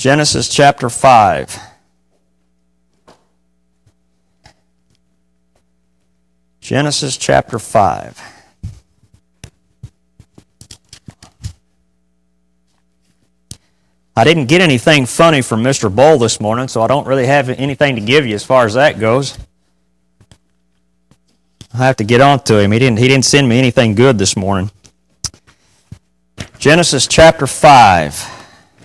Genesis chapter 5. Genesis chapter 5. I didn't get anything funny from Mr. Bull this morning, so I don't really have anything to give you as far as that goes. I have to get on to him. He didn't send me anything good this morning. Genesis chapter 5.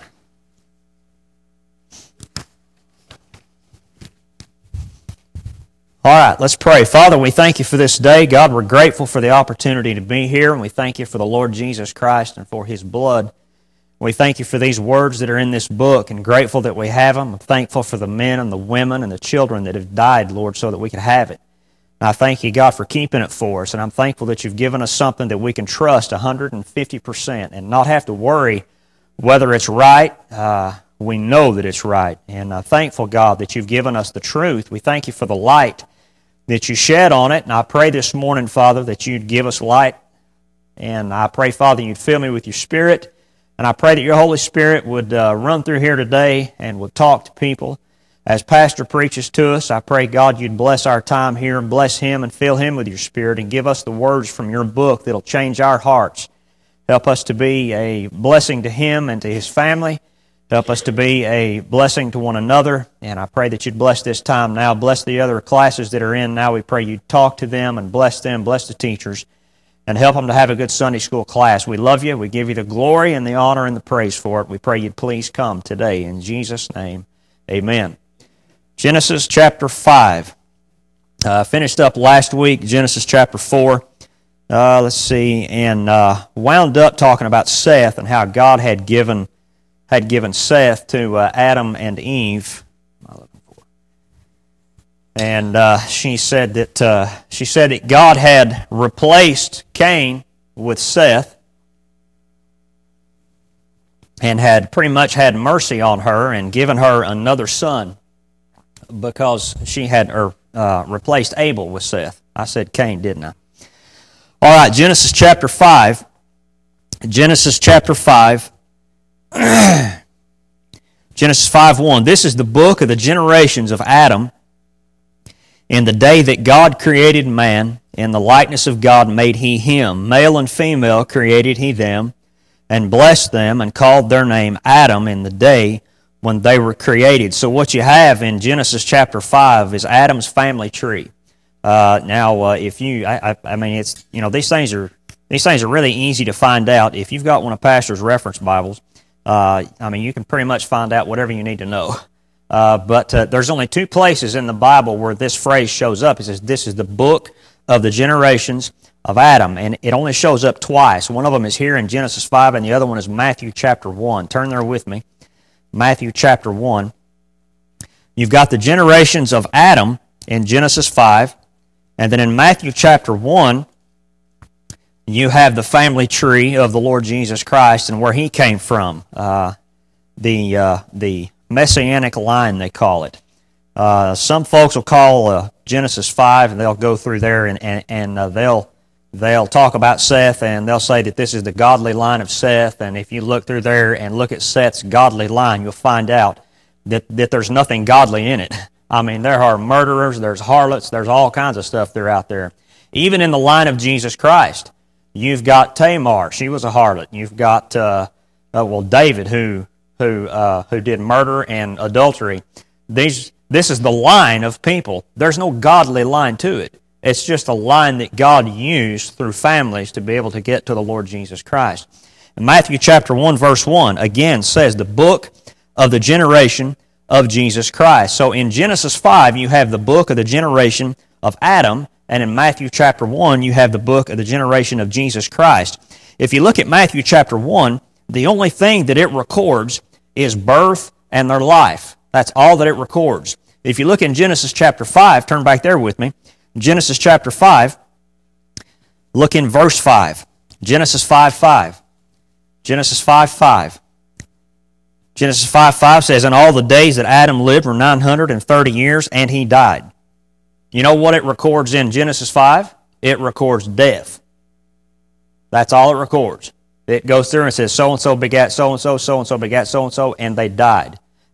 All right, let's pray. Father, we thank you for this day. God, we're grateful for the opportunity to be here, and we thank you for the Lord Jesus Christ and for His blood. We thank you for these words that are in this book, and grateful that we have them. I'm thankful for the men and the women and the children that have died, Lord, so that we could have it. And I thank you, God, for keeping it for us, and I'm thankful that you've given us something that we can trust 150% and not have to worry whether it's right. We know that it's right, and I'm thankful, God, that you've given us the truth. We thank you for the light that you shed on it, and I pray this morning, Father, that you'd give us light, and I pray, Father, you'd fill me with your Spirit, and I pray that your Holy Spirit would run through here today and would talk to people. As Pastor preaches to us, I pray, God, you'd bless our time here and bless him and fill him with your Spirit and give us the words from your book that'll change our hearts. Help us to be a blessing to him and to his family. Help us to be a blessing to one another, and I pray that you'd bless this time now. Bless the other classes that are in now. We pray you'd talk to them, bless the teachers, and help them to have a good Sunday school class. We love you. We give you the glory and the honor and the praise for it. We pray you'd please come today. In Jesus' name, amen. Genesis chapter 5. Finished up last week, Genesis chapter 4. Let's see, and wound up talking about Seth and how God had given Seth to Adam and Eve, and she said that God had replaced Cain with Seth, and had pretty much had mercy on her and given her another son because she had replaced Abel with Seth. I said Cain, didn't I? All right, Genesis chapter 5. Genesis chapter 5. Genesis 5:1. This is the book of the generations of Adam. In the day that God created man, in the likeness of God made he him. Male and female created he them, and blessed them, and called their name Adam in the day when they were created. So what you have in Genesis chapter 5 is Adam's family tree. If you, I mean, it's, you know, these things are really easy to find out. If you've got one of Pastor's reference Bibles, you can pretty much find out whatever you need to know. But there's only two places in the Bible where this phrase shows up. It says, this is the book of the generations of Adam. And it only shows up twice. One of them is here in Genesis 5, and the other one is Matthew chapter 1. Turn there with me. Matthew chapter 1. You've got the generations of Adam in Genesis 5. And then in Matthew chapter 1, you have the family tree of the Lord Jesus Christ and where he came from. The Messianic line, they call it. Some folks will call Genesis 5, and they'll go through there and they'll talk about Seth, and they'll say that this is the godly line of Seth. And if you look through there and look at Seth's godly line, you'll find out that there's nothing godly in it. I mean, there are murderers, there's harlots, there's all kinds of stuff out there. Even in the line of Jesus Christ. You've got Tamar; she was a harlot. You've got David, who did murder and adultery. This is the line of people. There's no godly line to it. It's just a line that God used through families to be able to get to the Lord Jesus Christ. And Matthew chapter 1, verse 1 again says the book of the generation of Jesus Christ. So in Genesis 5, you have the book of the generation of Adam. And in Matthew chapter 1, you have the book of the generation of Jesus Christ. If you look at Matthew chapter 1, the only thing that it records is birth and their life. That's all that it records. If you look in Genesis chapter 5, turn back there with me. Genesis chapter 5, look in verse 5. Genesis 5:5. Genesis 5:5. Genesis 5:5 says, and all the days that Adam lived were 930 years, and he died. You know what it records in Genesis 5? It records death. That's all it records. It goes through and says, so-and-so begat so-and-so, so-and-so begat so-and-so, and they died.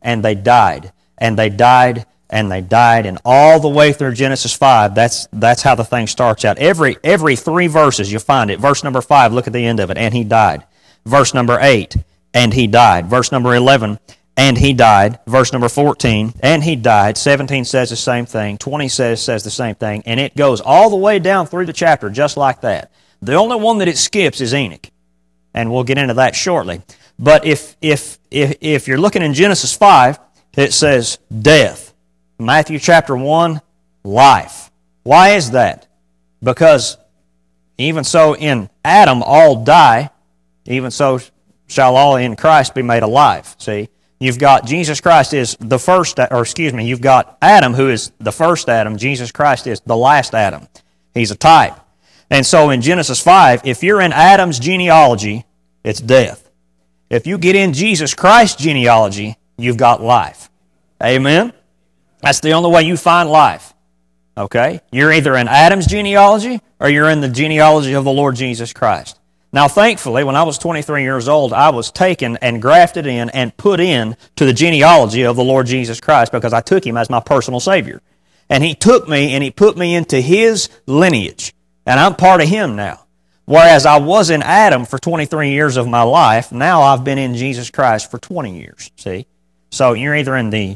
and they died, and they died, and they died, and all the way through Genesis 5, that's how the thing starts out. Every 3 verses you'll find it. Verse number 5, look at the end of it, and he died. Verse number 8, and he died. Verse number 11, and he died. Verse number 14, and he died. 17 says the same thing. 20 says the same thing, and it goes all the way down through the chapter just like that. The only one that it skips is Enoch, and we'll get into that shortly. But if you're looking in Genesis 5, it says death. Matthew chapter 1, life. Why is that? Because even so in Adam all die, even so shall all in Christ be made alive. See, you've got Jesus Christ is the first, you've got Adam who is the first Adam. Jesus Christ is the last Adam. He's a type. And so in Genesis 5, if you're in Adam's genealogy, it's death. If you get in Jesus Christ's genealogy, you've got life. Amen? That's the only way you find life. Okay? You're either in Adam's genealogy or you're in the genealogy of the Lord Jesus Christ. Now, thankfully, when I was 23 years old, I was taken and grafted in and put in to the genealogy of the Lord Jesus Christ because I took Him as my personal Savior. And He took me and He put me into His lineage. And I'm part of Him now. Whereas I was in Adam for 23 years of my life, now I've been in Jesus Christ for 20 years. See? So you're either in the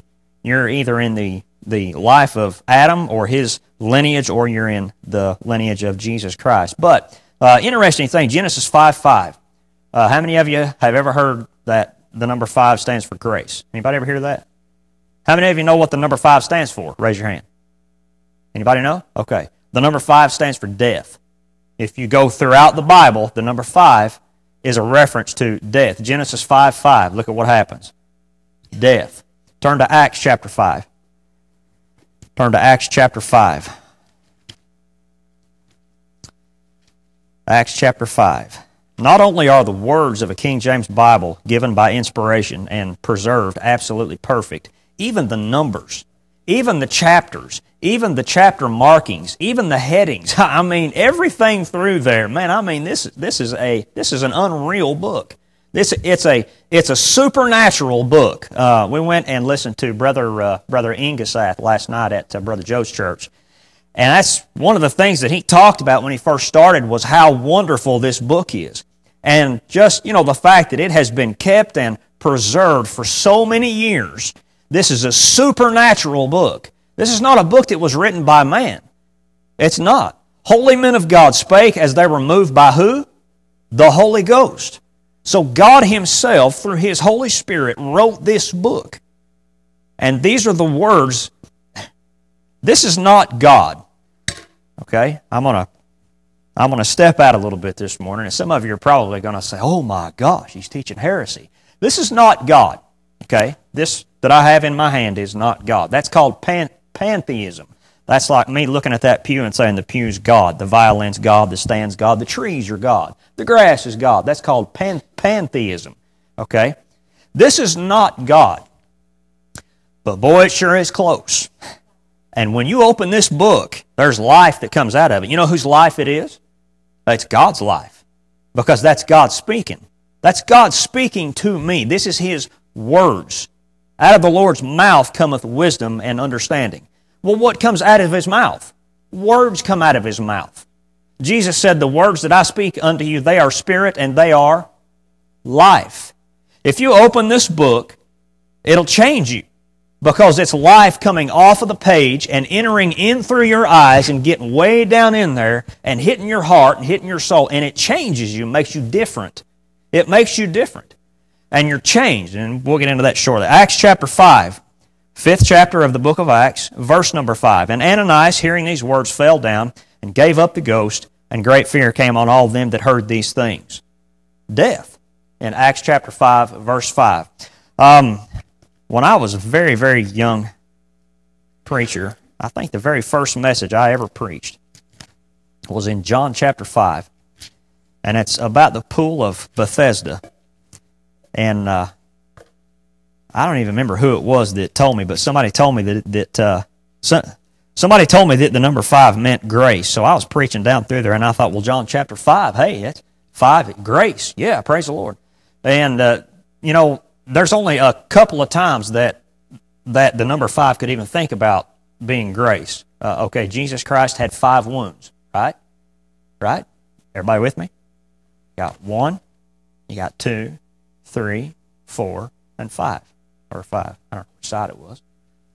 life of Adam or his lineage, or you're in the lineage of Jesus Christ. But interesting thing, Genesis 5:5. How many of you have ever heard that the number 5 stands for grace? Anybody ever hear that? How many of you know what the number 5 stands for? Raise your hand. Anybody know? Okay. The number 5 stands for death. If you go throughout the Bible, the number 5 is a reference to death. Genesis 5:5. Look at what happens. Death. Turn to Acts chapter 5. Turn to Acts chapter 5. Acts chapter 5. Not only are the words of a King James Bible given by inspiration and preserved absolutely perfect, even the numbers, even the chapters, even the chapter markings, even the headings. I mean, everything through there. Man, I mean, this is an unreal book. It's a supernatural book. We went and listened to Brother Ingesath last night at Brother Joe's church. And that's one of the things that he talked about when he first started was how wonderful this book is. And just, the fact that it has been kept and preserved for so many years. This is a supernatural book. This is not a book that was written by man. It's not. Holy men of God spake as they were moved by who? The Holy Ghost. So God Himself, through His Holy Spirit, wrote this book. And these are the words. This is not God. Okay? I'm gonna step out a little bit this morning, and some of you are probably going to say, oh my gosh, he's teaching heresy. This is not God. Okay? This that I have in my hand is not God. That's called pantheism. That's like me looking at that pew and saying the pew's God, the violin's God, the stand's God, the trees are God, the grass is God. That's called pantheism. Okay? This is not God. But boy, it sure is close. And when you open this book, there's life that comes out of it. You know whose life it is? It's God's life. Because that's God speaking. That's God speaking to me. This is His words. Out of the Lord's mouth cometh wisdom and understanding. Well, what comes out of His mouth? Words come out of His mouth. Jesus said, the words that I speak unto you, they are spirit and they are life. If you open this book, it'll change you. Because it's life coming off of the page and entering in through your eyes and getting way down in there and hitting your heart and hitting your soul. And it changes you, makes you different. It makes you different. And you're changed. And we'll get into that shortly. Acts chapter 5, 5th chapter of the book of Acts, verse number 5. And Ananias, hearing these words, fell down and gave up the ghost, and great fear came on all them that heard these things. Death. In Acts chapter 5, verse 5. When I was a very, very young preacher, I think the very first message I ever preached was in John chapter 5. And it's about the pool of Bethesda. And I don't even remember who it was that told me, but somebody told me somebody told me that the number 5 meant grace. So I was preaching down through there, and I thought, well, John chapter 5, hey, that's 5, grace. Yeah, praise the Lord. And, there's only a couple of times that the number 5 could even think about being grace. Okay, Jesus Christ had 5 wounds, right? Right? Everybody with me? You got 1, you got 2, 3, 4, and 5. Or 5. I don't know which side it was.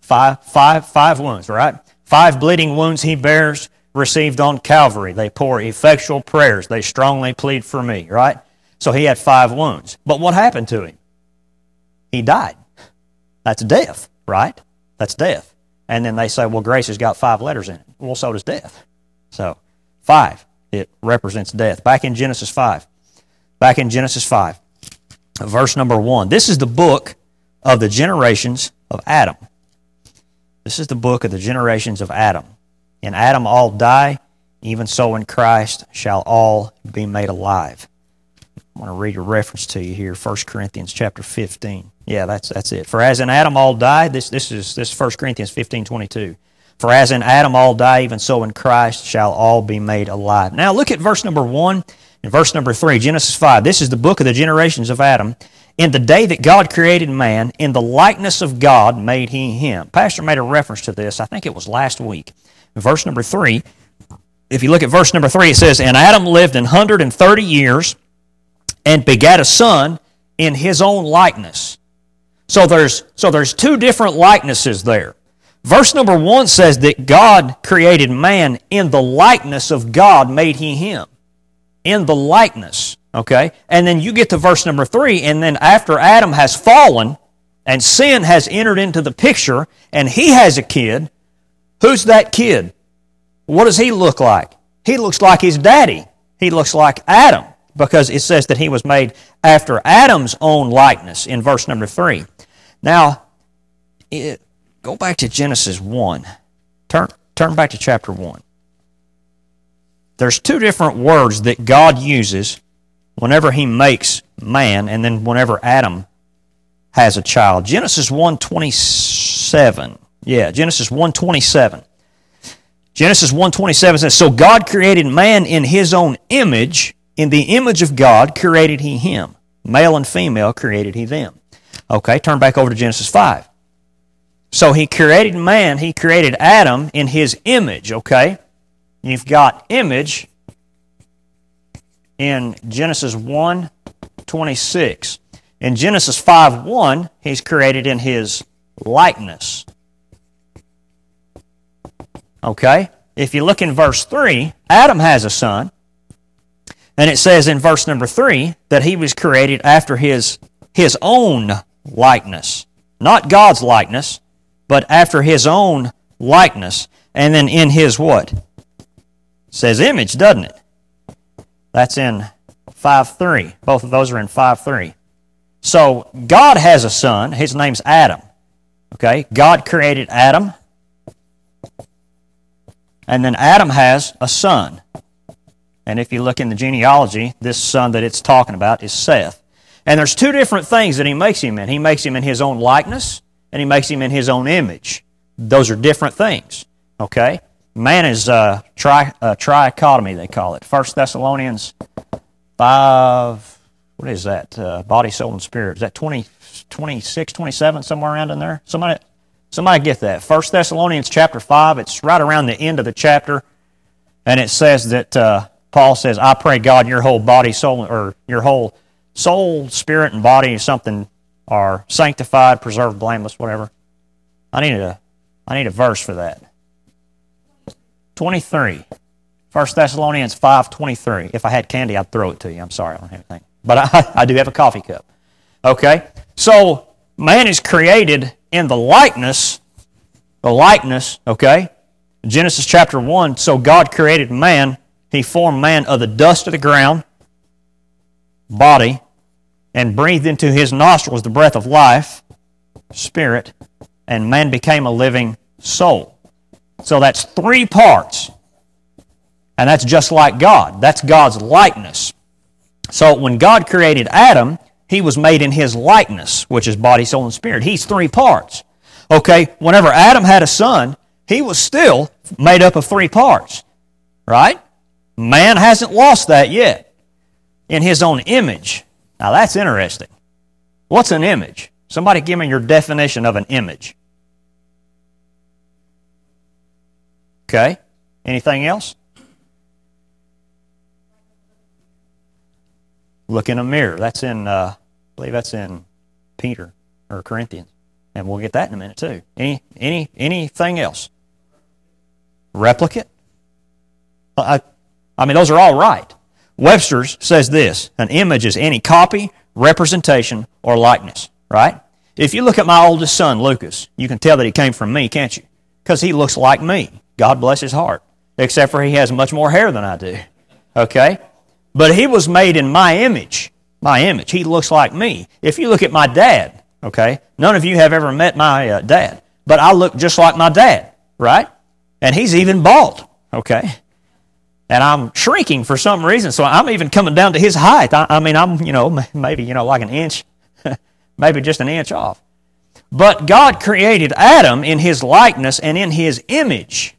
Five wounds, right? 5 bleeding wounds he bears, received on Calvary. They pour effectual prayers. They strongly plead for me, right? So he had 5 wounds. But what happened to him? He died. That's death, right? That's death. And then they say, well, grace has got 5 letters in it. Well, so does death. So 5, it represents death. Back in Genesis 5. Back in Genesis 5, verse number 1. This is the book of the generations of Adam. This is the book of the generations of Adam. In Adam all die, even so in Christ shall all be made alive. I want to read a reference to you here, 1 Corinthians chapter 15. Yeah, that's it. For as in Adam all die, this is 1 Corinthians 15:22. For as in Adam all die, even so in Christ shall all be made alive. Now look at verse number 1 and verse number 3, Genesis 5. This is the book of the generations of Adam. In the day that God created man, in the likeness of God made he him. Pastor made a reference to this, I think it was last week. In verse number 3, if you look at verse number 3, it says, And Adam lived 130 years and begat a son in his own likeness. So there's 2 different likenesses there. Verse number 1 says that God created man in the likeness of God made he him. In the likeness. Okay? And then you get to verse number 3, and then after Adam has fallen and sin has entered into the picture and he has a kid, who's that kid? What does he look like? He looks like his daddy. He looks like Adam, because it says that he was made after Adam's own likeness in verse number 3. Now, go back to Genesis 1. Turn back to chapter 1. There's 2 different words that God uses whenever he makes man, and then whenever Adam has a child. Genesis 1:27. Yeah, Genesis 1:27. Genesis 1:27 says, So God created man in his own image. In the image of God created he him. Male and female created he them. Okay, turn back over to Genesis 5. So he created man, he created Adam in his image, okay? You've got image in Genesis 1:26. In Genesis 5:1, he's created in his likeness. Okay? If you look in verse 3, Adam has a son, and it says in verse number 3 that he was created after his own likeness. Not God's likeness, but after his own likeness. And then in his what? It says image, doesn't it? That's in 5:3. Both of those are in 5:3. So God has a son. His name's Adam. Okay? God created Adam. And then Adam has a son. And if you look in the genealogy, this son that it's talking about is Seth. And there's 2 different things that he makes him in. He makes him in his own likeness, and he makes him in his own image. Those are different things. Okay? Man is trichotomy, they call it. 1 Thessalonians 5, what is that? Body, soul, and spirit. Is that 26, 27, somewhere around in there? Somebody get that. 1 Thessalonians chapter 5, it's right around the end of the chapter, and it says that Paul says, I pray God your whole body, soul, or your whole soul, spirit, and body something are sanctified, preserved, blameless, whatever. I need a verse for that. 23. 1 Thessalonians 5:23. If I had candy, I'd throw it to you. I'm sorry, I don't have anything. But I do have a coffee cup. Okay? So, man is created in the likeness, okay? Genesis chapter 1, so God created man. He formed man of the dust of the ground, body, and breathed into his nostrils the breath of life, spirit, and man became a living soul. So that's 3 parts. And that's just like God. That's God's likeness. So when God created Adam, he was made in his likeness, which is body, soul, and spirit. He's 3 parts. Okay, whenever Adam had a son, he was still made up of 3 parts. Right? Man hasn't lost that yet. In his own image. Now that's interesting. What's an image? Somebody give me your definition of an image. Okay. Anything else? Look in a mirror. That's in, I believe that's in Peter or Corinthians. And we'll get that in a minute too. Anything else? Replicate? I mean, those are all right. Webster's says this: an image is any copy, representation, or likeness, right? If you look at my oldest son, Lucas, you can tell that he came from me, can't you? Because he looks like me. God bless his heart. Except for he has much more hair than I do. Okay? But he was made in my image. My image. He looks like me. If you look at my dad, okay? None of you have ever met my dad. But I look just like my dad, right? And he's even bald, okay? And I'm shrinking for some reason, so I'm even coming down to his height. I mean, I'm, maybe, like an inch, maybe just an inch off. But God created Adam in His likeness and in His image.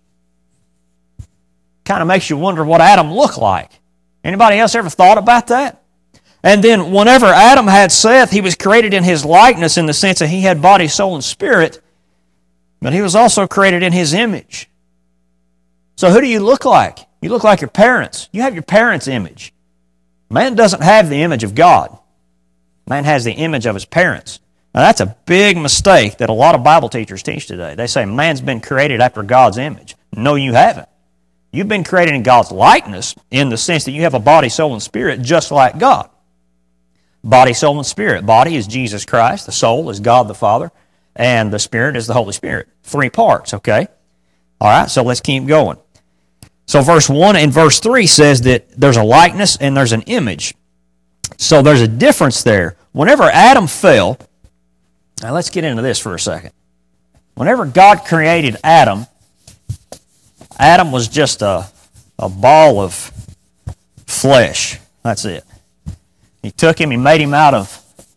Kind of makes you wonder what Adam looked like. Anybody else ever thought about that? And then whenever Adam had Seth, he was created in his likeness in the sense that he had body, soul, and spirit, but he was also created in His image. So who do you look like? You look like your parents. You have your parents' image. Man doesn't have the image of God. Man has the image of his parents. Now that's a big mistake that a lot of Bible teachers teach today. They say man's been created after God's image. No, you haven't. You've been created in God's likeness in the sense that you have a body, soul, and spirit just like God. Body, soul, and spirit. Body is Jesus Christ. The soul is God the Father. And the spirit is the Holy Spirit. 3 parts, okay? All right, so let's keep going. So verse 1 and verse 3 says that there's a likeness and there's an image. So there's a difference there. Whenever Adam fell, now let's get into this for a second. Whenever God created Adam, Adam was just a ball of flesh. That's it. He took him, he made him out of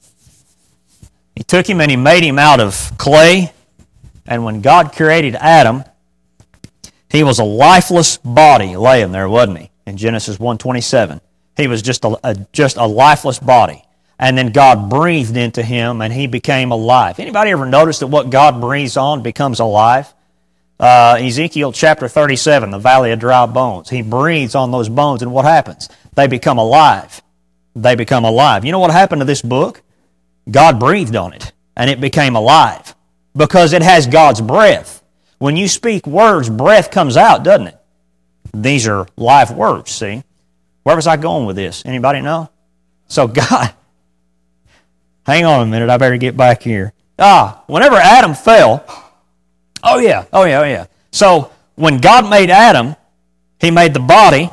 clay. And when God created Adam, he was a lifeless body laying there, wasn't he? In Genesis 1:27. He was just a lifeless body. And then God breathed into him and he became alive. Anybody ever notice that what God breathes on becomes alive? Ezekiel chapter 37, the valley of dry bones. He breathes on those bones and what happens? They become alive. They become alive. You know what happened to this book? God breathed on it and it became alive because it has God's breath. When you speak words, breath comes out, doesn't it? These are live words, see? Where was I going with this? Anybody know? So God, hang on a minute, I better get back here. Whenever Adam fell, oh yeah. So when God made Adam, He made the body,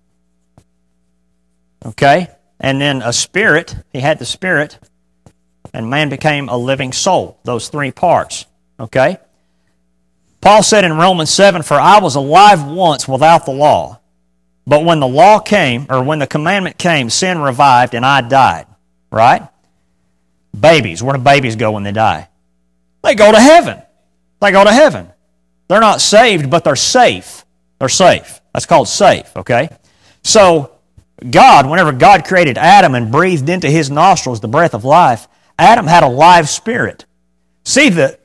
okay? And then a spirit, He had the spirit, and man became a living soul, those 3 parts, okay? Paul said in Romans 7, "For I was alive once without the law, but when the law came, or when the commandment came, sin revived and I died." Right? Babies, where do babies go when they die? They go to heaven. They go to heaven. They're not saved, but they're safe. They're safe. That's called safe, okay? So, God, whenever God created Adam and breathed into his nostrils the breath of life, Adam had a live spirit. See, the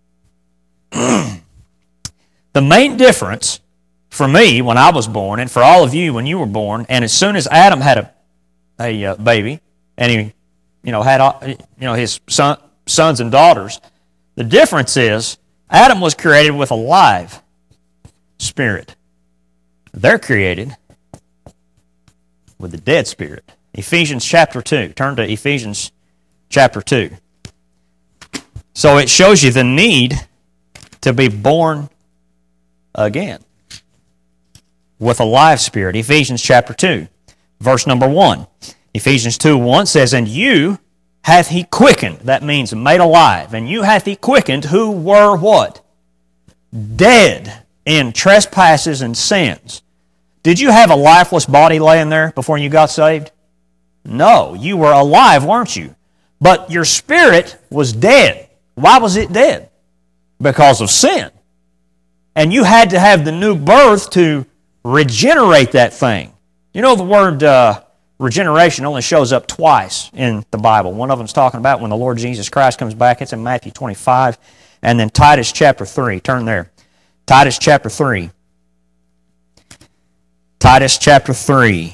main difference for me when I was born, and for all of you when you were born, and as soon as Adam had a baby, and he had his sons and daughters, the difference is Adam was created with a live spirit. They're created with a dead spirit. Ephesians chapter 2. Turn to Ephesians chapter 2. So it shows you the need to be born again with a live spirit. Ephesians chapter 2, verse number 1. Ephesians 2:1 says, "And you hath He quickened," that means made alive, "and you hath He quickened who were" what? Dead in trespasses and sins. Did you have a lifeless body laying there before you got saved? No, you were alive, weren't you? But your spirit was dead. Why was it dead? Because of sin. And you had to have the new birth to regenerate that thing. You know the word regeneration only shows up twice in the Bible. One of them's talking about when the Lord Jesus Christ comes back. It's in Matthew 25. And then Titus chapter 3. Turn there. Titus chapter 3. Titus chapter 3.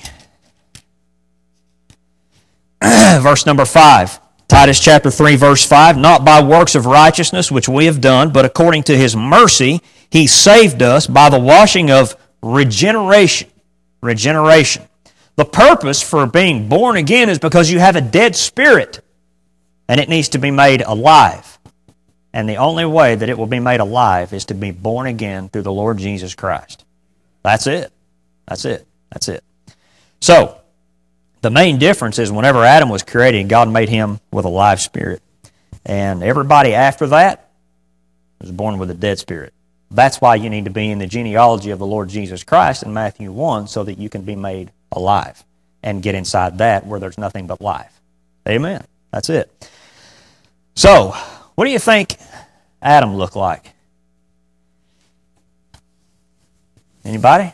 Verse number 5. Titus chapter 3, verse 5. Not by works of righteousness which we have done, but according to His mercy He saved us by the washing of regeneration. Regeneration. The purpose for being born again is because you have a dead spirit, and it needs to be made alive. And the only way that it will be made alive is to be born again through the Lord Jesus Christ. That's it. That's it. That's it. So, the main difference is whenever Adam was created, God made him with a live spirit. And everybody after that was born with a dead spirit. That's why you need to be in the genealogy of the Lord Jesus Christ in Matthew 1 so that you can be made alive and get inside that where there's nothing but life. Amen. That's it. So, what do you think Adam looked like? Anybody?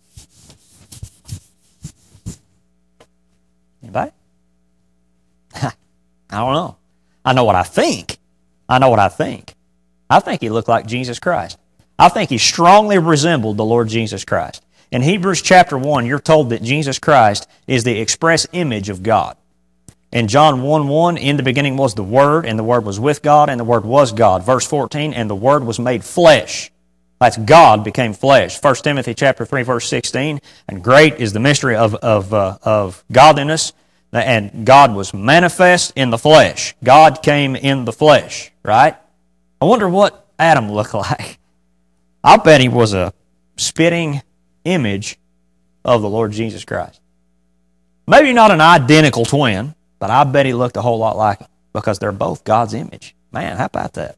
Anybody? I don't know. I know what I think. I know what I think. I think he looked like Jesus Christ. I think he strongly resembled the Lord Jesus Christ. In Hebrews chapter 1, you're told that Jesus Christ is the express image of God. In John 1:1, in the beginning was the Word, and the Word was with God, and the Word was God. Verse 14, and the Word was made flesh. That's God became flesh. 1 Timothy chapter 3, verse 16, and great is the mystery of godliness, and God was manifest in the flesh. God came in the flesh, right? I wonder what Adam looked like. I bet he was a spitting image of the Lord Jesus Christ. Maybe not an identical twin, but I bet he looked a whole lot like him because they're both God's image. Man, how about that?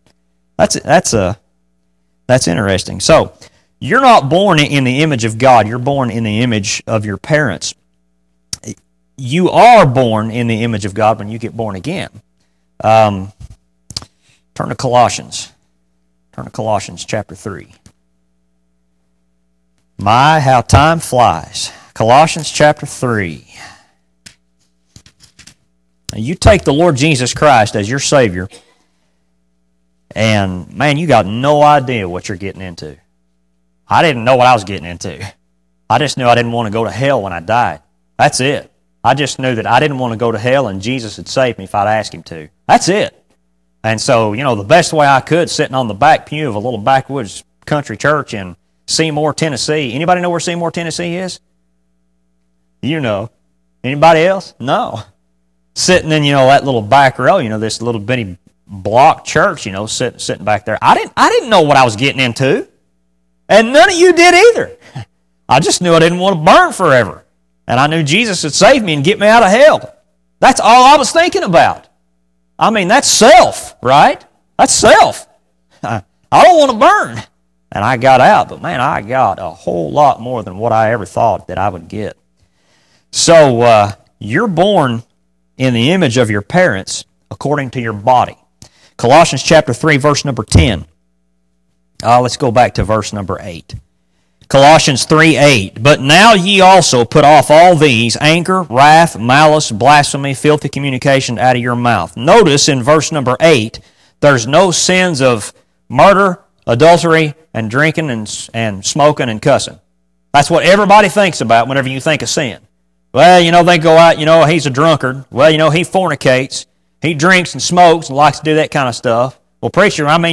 That's interesting. So, you're not born in the image of God. You're born in the image of your parents. You are born in the image of God when you get born again. Turn to Colossians. Turn to Colossians chapter 3. My, how time flies. Colossians chapter 3. Now, you take the Lord Jesus Christ as your Savior, and, man, you got no idea what you're getting into. I didn't know what I was getting into. I just knew I didn't want to go to hell when I died. That's it. I just knew that I didn't want to go to hell and Jesus would save me if I'd ask Him to. That's it. And so, the best way I could, sitting on the back pew of a little backwoods country church in Seymour, Tennessee. Anybody know where Seymour, Tennessee is? You know. Anybody else? No. Sitting in, that little back row, this little bitty block church, sitting back there. I didn't know what I was getting into. And none of you did either. I just knew I didn't want to burn forever. And I knew Jesus would save me and get me out of hell. That's all I was thinking about. I mean, that's self, right? That's self. I don't want to burn. And I got out, but man, I got a whole lot more than what I ever thought that I would get. So, you're born in the image of your parents according to your body. Colossians chapter 3, verse number 10. Let's go back to verse number 8. Colossians 3:8. But now ye also put off all these, anger, wrath, malice, blasphemy, filthy communication out of your mouth. Notice in verse number 8, there's no sins of murder, adultery, and drinking, and smoking, and cussing. That's what everybody thinks about whenever you think of sin. Well, they go out, he's a drunkard. Well, he fornicates. He drinks and smokes and likes to do that kind of stuff. Well, preacher, I've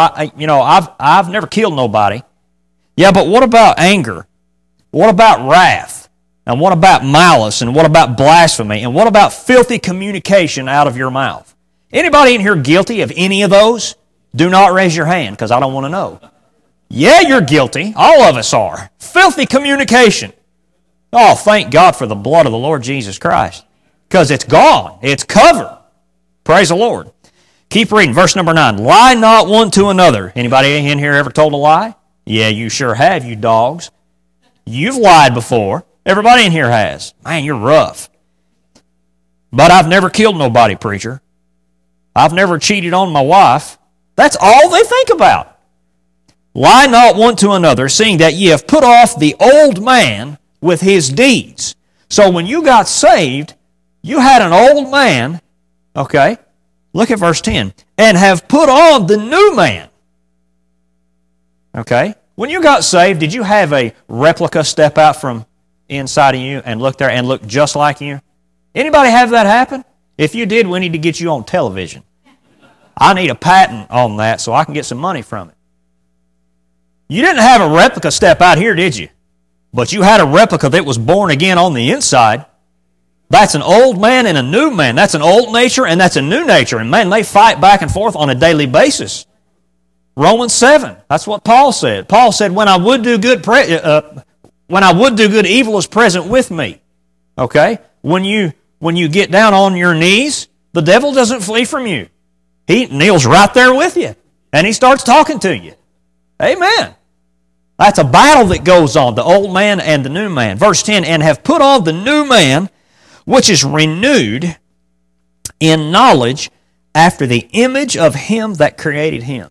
never killed nobody. Yeah, but what about anger? What about wrath? And what about malice? And what about blasphemy? And what about filthy communication out of your mouth? Anybody in here guilty of any of those? Do not raise your hand, because I don't want to know. Yeah, you're guilty. All of us are. Filthy communication. Oh, thank God for the blood of the Lord Jesus Christ. Because it's gone. It's covered. Praise the Lord. Keep reading. Verse number 9. Lie not one to another. Anybody in here ever told a lie? Yeah, you sure have, you dogs. You've lied before. Everybody in here has. Man, you're rough. But I've never killed nobody, preacher. I've never cheated on my wife. That's all they think about. Lie not one to another, seeing that ye have put off the old man with his deeds. So when you got saved, you had an old man, okay? Look at verse 10. And have put on the new man. Okay? When you got saved, did you have a replica step out from inside of you and look there and look just like you? Anybody have that happen? If you did, we need to get you on television. I need a patent on that so I can get some money from it. You didn't have a replica step out here, did you? But you had a replica that was born again on the inside. That's an old man and a new man. That's an old nature and that's a new nature. And man, they fight back and forth on a daily basis. Romans 7, that's what Paul said. Paul said, when I would do good, evil is present with me. Okay? When you get down on your knees, the devil doesn't flee from you. He kneels right there with you. And he starts talking to you. Amen. That's a battle that goes on, the old man and the new man. Verse 10, and have put on the new man, which is renewed in knowledge after the image of him that created him.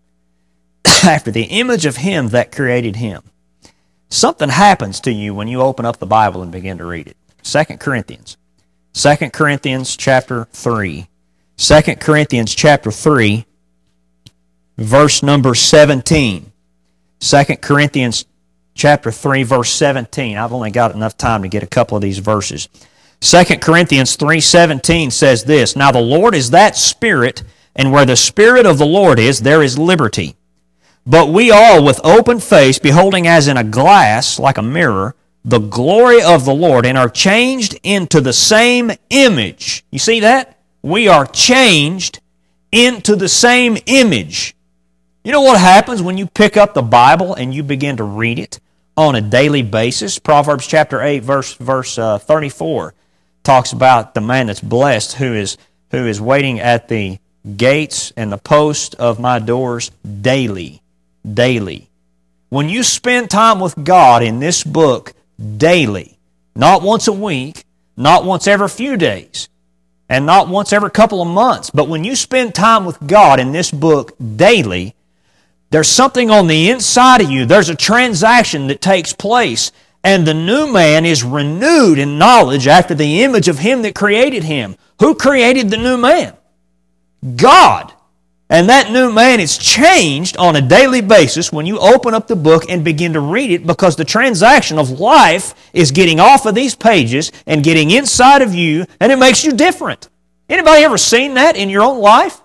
After the image of him that created him. Something happens to you when you open up the Bible and begin to read it. 2 Corinthians. 2 Corinthians chapter 3. 2 Corinthians chapter 3, verse number 17. 2 Corinthians chapter 3, verse 17. I've only got enough time to get a couple of these verses. 2 Corinthians 3:17 says this, now the Lord is that Spirit, and where the Spirit of the Lord is, there is liberty. But we all, with open face, beholding as in a glass, like a mirror, the glory of the Lord, and are changed into the same image. You see that? We are changed into the same image. You know what happens when you pick up the Bible and you begin to read it on a daily basis? Proverbs chapter 8, verse 34 talks about the man that's blessed who is waiting at the gates and the post of my doors daily. Daily. When you spend time with God in this book daily, not once a week, not once every few days, and not once every couple of months, but when you spend time with God in this book daily, there's something on the inside of you. There's a transaction that takes place, and the new man is renewed in knowledge after the image of him that created him. Who created the new man? God. And that new man is changed on a daily basis when you open up the book and begin to read it, because the transaction of life is getting off of these pages and getting inside of you, and it makes you different. Anybody ever seen that in your own life?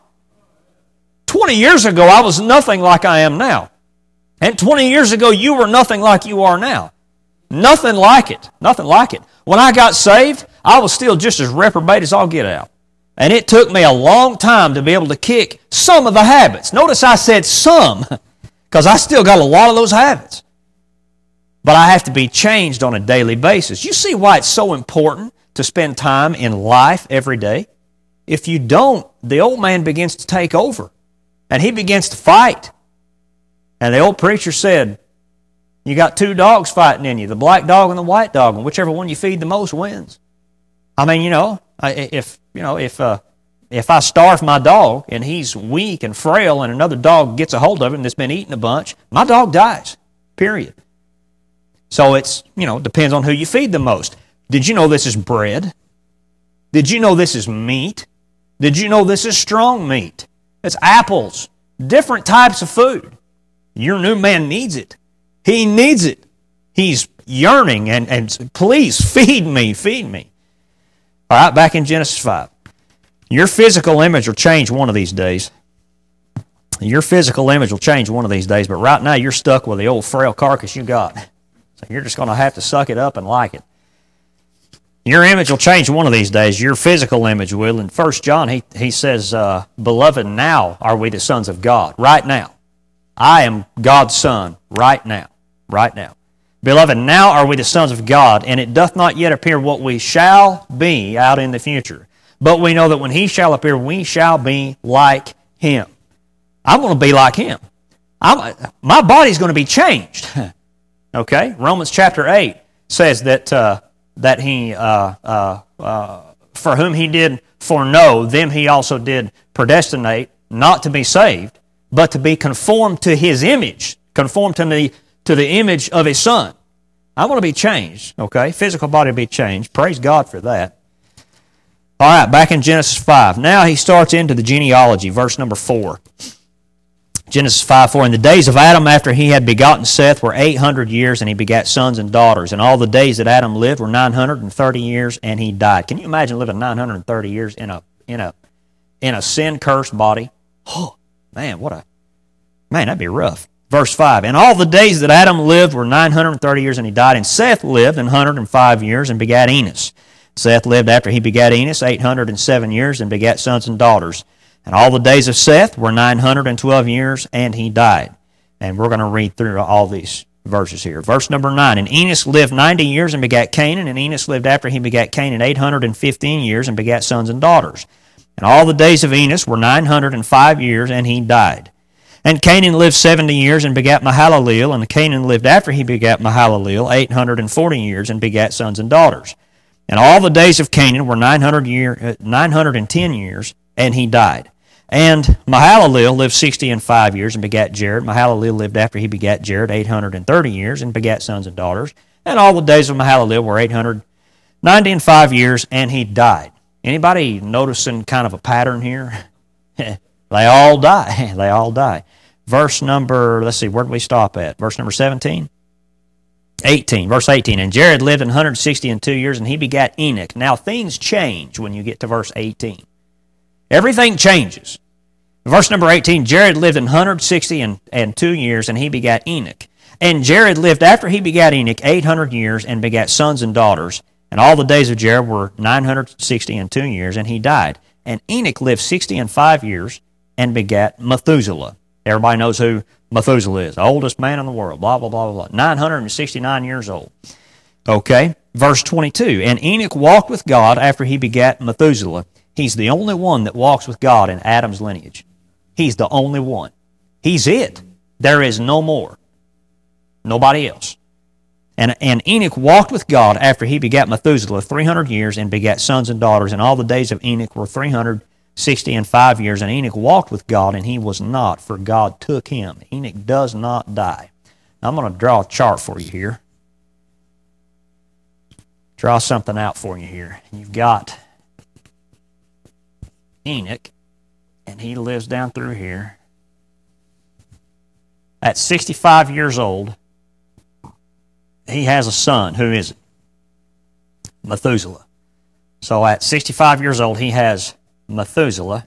20 years ago, I was nothing like I am now. And 20 years ago, you were nothing like you are now. Nothing like it. Nothing like it. When I got saved, I was still just as reprobate as I'll get out. And it took me a long time to be able to kick some of the habits. Notice I said some, because I still got a lot of those habits. But I have to be changed on a daily basis. You see why it's so important to spend time in life every day? If you don't, the old man begins to take over. And he begins to fight. And the old preacher said, you got two dogs fighting in you, the black dog and the white dog, and whichever one you feed the most wins. I mean, if I starve my dog and he's weak and frail and another dog gets a hold of him that's been eating a bunch, my dog dies, period. So it's, depends on who you feed the most. Did you know this is bread? Did you know this is meat? Did you know this is strong meat? It's apples, different types of food. Your new man needs it. He needs it. He's yearning and please feed me, feed me. All right, back in Genesis 5. Your physical image will change one of these days. Your physical image will change one of these days, but right now you're stuck with the old frail carcass you got. So you're just going to have to suck it up and like it. Your image will change one of these days. Your physical image will. In 1 John, he says, Beloved, now are we the sons of God. Right now. I am God's son right now. Right now. Beloved, now are we the sons of God, and it doth not yet appear what we shall be out in the future. But we know that when He shall appear, we shall be like Him. I'm going to be like Him. My body's going to be changed. Okay? Romans chapter 8 says that He, for whom He did foreknow, them He also did predestinate, not to be saved, but to be conformed to His image, conformed to the image of His Son. I'm going to be changed, okay? Physical body will be changed. Praise God for that. All right, back in Genesis 5. Now he starts into the genealogy, verse number 4. Genesis 5:4. In the days of Adam after he had begotten Seth were 800 years, and he begat sons and daughters. And all the days that Adam lived were 930 years, and he died. Can you imagine living 930 years in a sin-cursed body? Oh, man, that'd be rough. Verse 5. And all the days that Adam lived were 930 years, and he died. And Seth lived 105 years, and begat Enos. Seth lived after he begat Enos 807 years, and begat sons and daughters. And all the days of Seth were 912 years, and he died. And we're going to read through all these verses here. Verse number 9. And Enos lived 90 years and begat Canaan, and Enos lived after he begat Canaan 815 years, and begat sons and daughters. And all the days of Enos were 905 years, and he died. And Canaan lived 70 years, and begat Mahalaleel, and Canaan lived after he begat Mahalaleel 840 years, and begat sons and daughters. And all the days of Canaan were 910 years, and he died. And Mahalaleel lived 65 years and begat Jared. Mahalaleel lived after he begat Jared 830 years and begat sons and daughters. And all the days of Mahalaleel were 895 years, and he died. Anybody noticing kind of a pattern here? They all die. They all die. Verse number, let's see, where did we stop at? Verse number 17? 18, verse 18. And Jared lived 162 years, and he begat Enoch. Now things change when you get to verse 18. Everything changes. Verse number 18, Jared lived 162 years, and he begat Enoch. And Jared lived after he begat Enoch 800 years, and begat sons and daughters. And all the days of Jared were 962 years, and he died. And Enoch lived 65 years, and begat Methuselah. Everybody knows who Methuselah is, the oldest man in the world, blah, blah, blah, blah, blah. 969 years old. Okay, verse 22. And Enoch walked with God after he begat Methuselah. He's the only one that walks with God in Adam's lineage. He's the only one. He's it. There is no more. Nobody else. And Enoch walked with God after he begat Methuselah 300 years, and begat sons and daughters. And all the days of Enoch were 365 years. And Enoch walked with God, and he was not, for God took him. Enoch does not die. Now, I'm going to draw a chart for you here. Draw something out for you here. You've got Enoch, and he lives down through here. At 65 years old, he has a son. Who is it? Methuselah. So at 65 years old, he has Methuselah.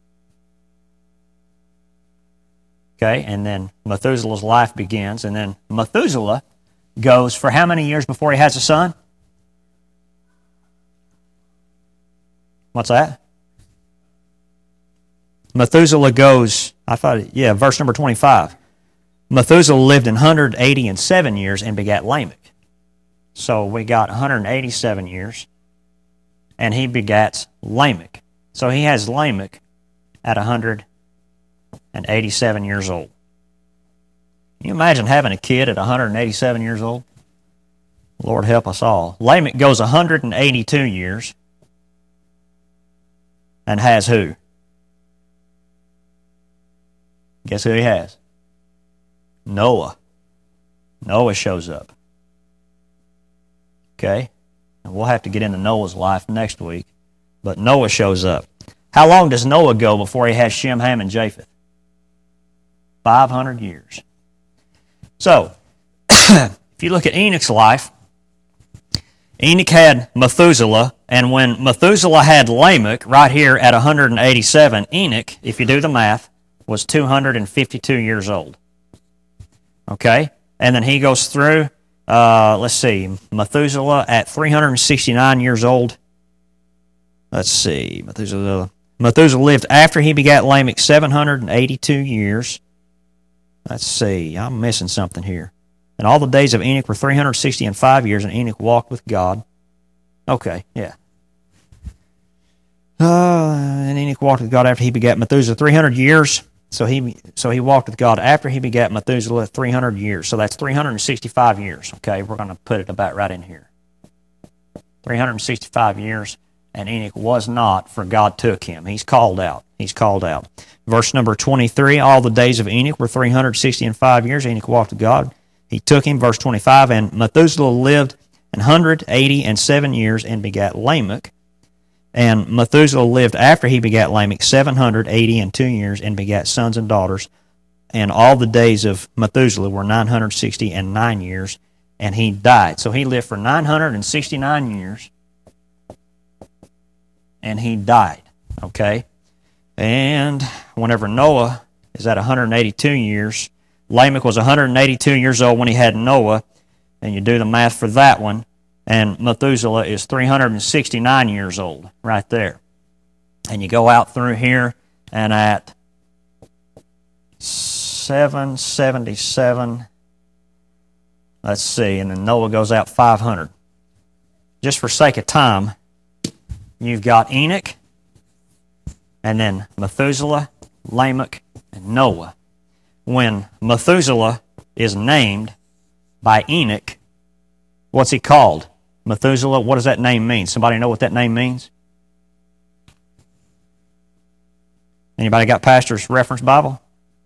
Okay, and then Methuselah's life begins, and then Methuselah goes for how many years before he has a son? What's that? Methuselah goes, verse number 25. Methuselah lived 187 years and begat Lamech. So we got 187 years, and he begats Lamech. So he has Lamech at 187 years old. Can you imagine having a kid at 187 years old? Lord help us all. Lamech goes 182 years and has who? Guess who he has? Noah. Noah shows up. Okay? And we'll have to get into Noah's life next week. But Noah shows up. How long does Noah go before he has Shem, Ham, and Japheth? 500 years. So, if you look at Enoch's life, Enoch had Methuselah, and when Methuselah had Lamech, right here at 187, Enoch, if you do the math, was 252 years old. Okay? And then he goes through, let's see, Methuselah at 369 years old. Let's see, Methuselah lived after he begat Lamech 782 years. Let's see, I'm missing something here. And all the days of Enoch were 365 years, and Enoch walked with God. Okay, yeah. And Enoch walked with God after he begat Methuselah 300 years. So he walked with God after he begat Methuselah 300 years. So that's 365 years. Okay, we're going to put it about right in here. 365 years, and Enoch was not, for God took him. He's called out. He's called out. Verse number 23, all the days of Enoch were 365 years. Enoch walked with God. he took him, verse 25, and Methuselah lived 187 years and begat Lamech. And Methuselah lived after he begat Lamech 782 years and begat sons and daughters. And all the days of Methuselah were 969 years, and he died. So he lived for 969 years, and he died. Okay? And whenever Noah is at 182 years, Lamech was 182 years old when he had Noah, and you do the math for that one, and Methuselah is 369 years old right there. And you go out through here, and at 777, let's see, and then Noah goes out 500. Just for sake of time, you've got Enoch, and then Methuselah, Lamech, and Noah. When Methuselah is named by Enoch, what's he called? Methuselah, what does that name mean? Somebody know what that name means? Anybody got Pastor's reference Bible?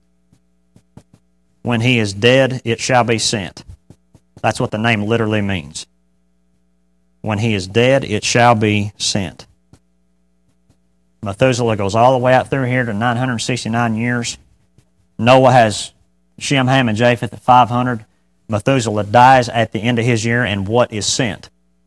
When he is dead, it shall be sent. That's what the name literally means. When he is dead, it shall be sent. Methuselah goes all the way out through here to 969 years. Noah has Shem, Ham, and Japheth at 500. Methuselah dies at the end of his year, and what is sent?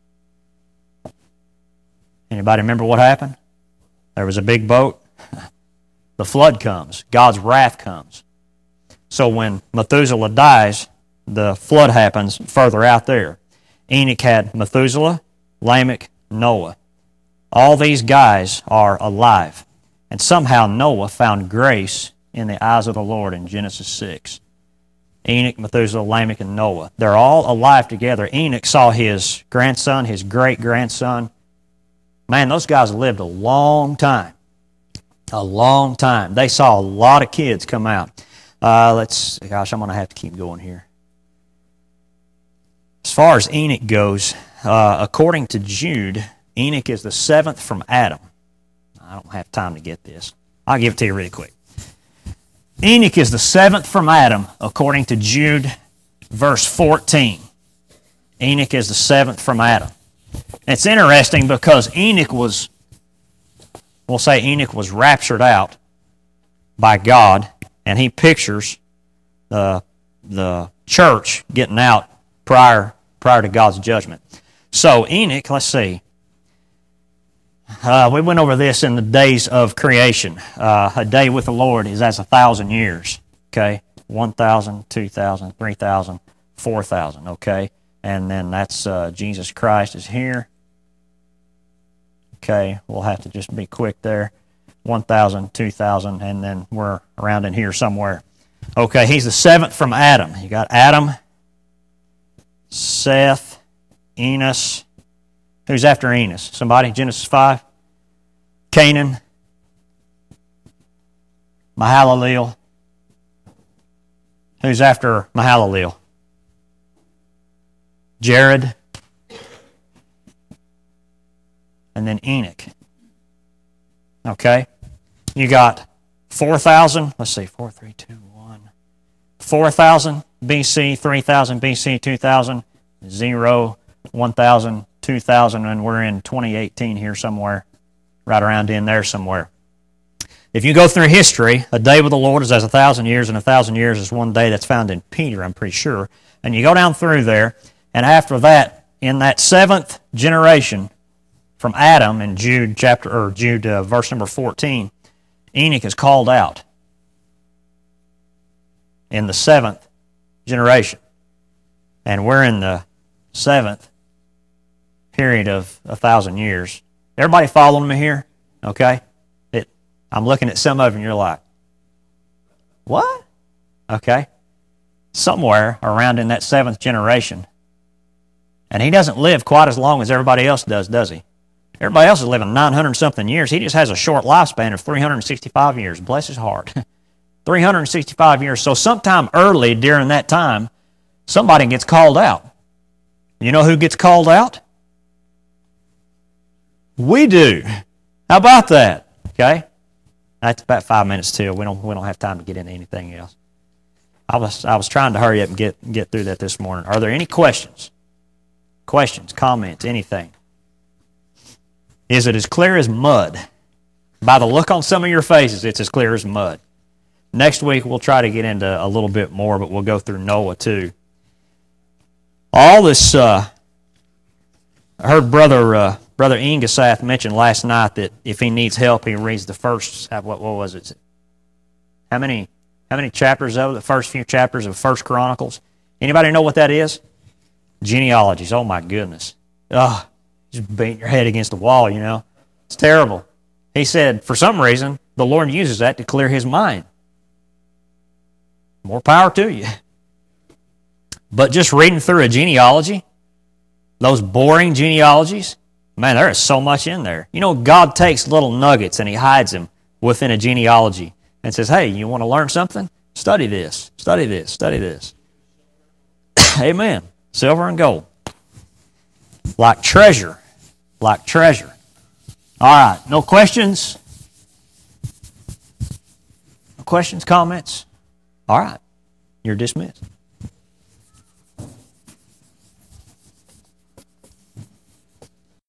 Anybody remember what happened? There was a big boat. The flood comes. God's wrath comes. So when Methuselah dies, the flood happens further out there. Enoch had Methuselah, Lamech, Noah. All these guys are alive. And somehow Noah found grace in the eyes of the Lord in Genesis 6. Enoch, Methuselah, Lamech, and Noah. They're all alive together. Enoch saw his grandson, his great-grandson. Man, those guys lived a long time. A long time. They saw a lot of kids come out. I'm going to have to keep going here. As far as Enoch goes, according to Jude, Enoch is the seventh from Adam. I don't have time to get this. I'll give it to you really quick. Enoch is the seventh from Adam, according to Jude, verse 14. Enoch is the seventh from Adam. It's interesting because Enoch was raptured out by God, and he pictures the church getting out prior to God's judgment. So Enoch, let's see. We went over this in the days of creation. A day with the Lord is as 1,000 years. Okay? 1,000, 2,000, 3,000, 4,000. Okay? And then that's Jesus Christ is here. Okay? We'll have to just be quick there. 1,000, 2,000, and then we're around in here somewhere. Okay, he's the seventh from Adam. You got Adam, Seth, Enos. Who's after Enos? Somebody? Genesis 5? Canaan, Mahalaleel. Who's after Mahalaleel? Jared. And then Enoch. Okay? You got 4,000. Let's see, 4, 3, 2, 1. 4,000 BC, 3,000 BC, 2,000, 0, 1,000, 2,000, and we're in 2018 here somewhere, right around in there somewhere. If you go through history, a day with the Lord is as 1,000 years, and 1,000 years is one day. That's found in Peter, I'm pretty sure. And you go down through there, and after that, in that seventh generation from Adam in Jude verse number 14, Enoch is called out in the seventh generation. And we're in the seventh period of 1,000 years. Everybody following me here? Okay? I'm looking at some of you and you're like, what? Okay. Somewhere around in that seventh generation. And he doesn't live quite as long as everybody else does he? Everybody else is living 900-something years. He just has a short lifespan of 365 years. Bless his heart. 365 years. So sometime early during that time, somebody gets called out. You know who gets called out? We do. How about that? Okay? That's about 5 minutes till. We don't have time to get into anything else. I was trying to hurry up and get through that this morning. Are there any questions? Questions, comments, anything? Is it as clear as mud? By the look on some of your faces, it's as clear as mud. Next week, we'll try to get into a little bit more, but we'll go through Noah too. All this, I heard Brother Ingesath mention last night that if he needs help, he reads the first, what was it? How many chapters of the first few chapters of 1 Chronicles? Anybody know what that is? Genealogies. Oh my goodness. Just beating your head against the wall, you know. It's terrible. He said, for some reason, the Lord uses that to clear his mind. More power to you. But just reading through a genealogy, those boring genealogies, man, there is so much in there. You know, God takes little nuggets and he hides them within a genealogy and says, hey, you want to learn something? Study this, study this, study this. Amen. Silver and gold. Like treasure. Like treasure. All right, no questions? No questions, comments? All right, you're dismissed.